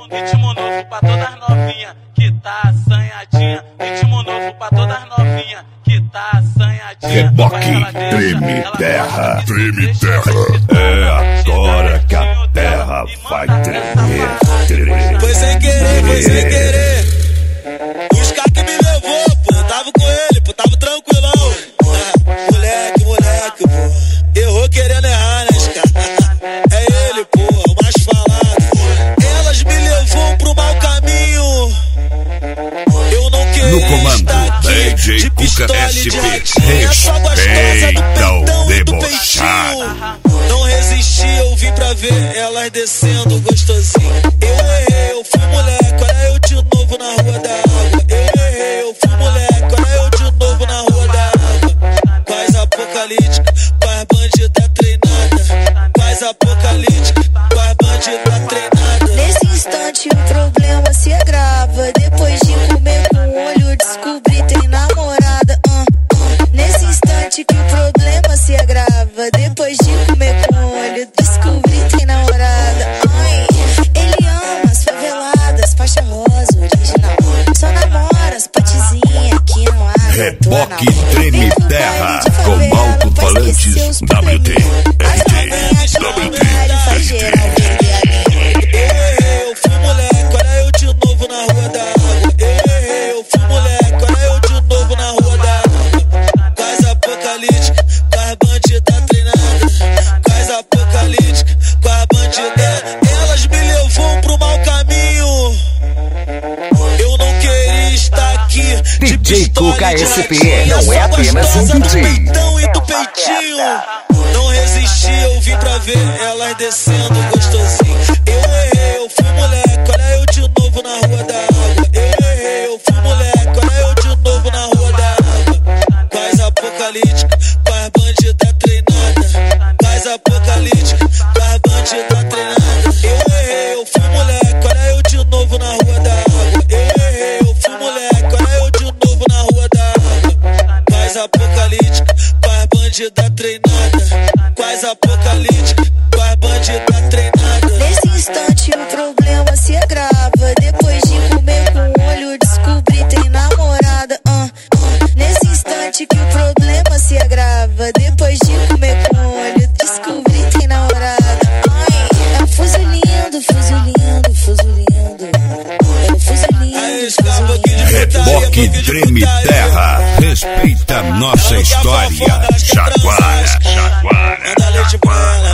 ritmo novo pra todas novinha que tá assanhadinha. Ritmo novo pra todas novinha que tá assanhadinha. Reboque, treme terra, treme terra. É agora que a terra vai tremer. Foi sem querer, foi sem querer. Os caras que me levou, pô, eu tava com ele, pô, tava tranquilão. Moleque, pô, errou querendo errar, né, cara? É ele, pô, o mais falado. Elas me levou pro mau caminho. Eu não queria no comando, estar aqui DJ de Cuca pistola e de SP. ratinho. Essa gostosa do peitão e do peitinho. Não resisti, eu vim pra ver elas descendo gostosinho. Eu errei, eu fui moleque, olha eu de novo na rua da água. Eu errei, eu fui moleque, olha eu de novo na rua da água. Quais apocalíptica, quais bandida treinada. Quais apocalíptica, quais bandida treinada. Nesse instante o problema se agrava. Depois de comer com o olho descobri tem namorada. Nesse instante que o problema se agrava. Depois de comer com o olho descobri tem namorada. Ai, ele ama as faveladas, faixa rosa original. Só namora as patizinhas que não abre. Reboque treme terra com alto-falantes WT, RT, WT, RT. Eu fui moleque, olha eu de novo na rua da água. Eu fui moleque, olha eu de novo na rua da água. Quais apocalíptica, quais bandida treinada. Quais apocalíptica, quais bandida. Elas me levou pro mau caminho. Eu não queria estar aqui de DJ Cuca SP não é apenas um DJ. E do peitinho. Não resisti, eu vim pra ver elas descendo gostosinho. Eu errei, eu fui moleque, olha eu de novo na rua da água. Eu errei, eu fui moleque, olha eu de novo na rua da água. Quais apocalíptica, quais bandida treinada. Quais apocalíptica, quais bandida treinada. Eu errei, eu fui moleque, olha eu de novo na rua da água. Eu errei, eu fui moleque, olha eu de novo na rua da água. Quais apocalíptica, quais bandida treinada. Quais apocalíptica, quais bandida treinada. Nesse instante o problema se agrava. Depois de comer com o olho descobri tem namorada. Nesse instante que o problema se agrava. Depois de comer com o olho descobri tem namorada. Ai, é um fuzilinho, fuzilinho, fuzilinho. É um fuzilinho, fuzilinho. Reboque treme terra, respeita nossa história. Jaguara, Jaguara. Manda leite pra ela.